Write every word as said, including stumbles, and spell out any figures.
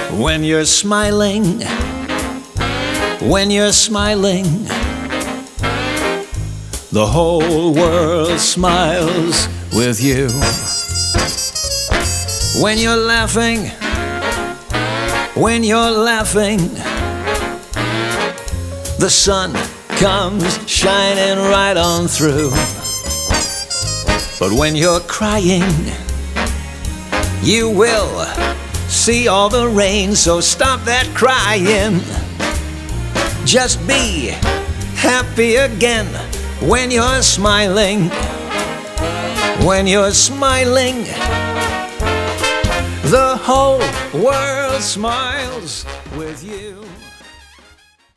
When you're smiling, when you're smiling, the whole world smiles with you. When you're laughing, when you're laughing, the sun comes shining right on through. But when you're crying, you will see all the rain, so stop that crying. Just be happy again when you're smiling. When you're smiling, the whole world smiles with you.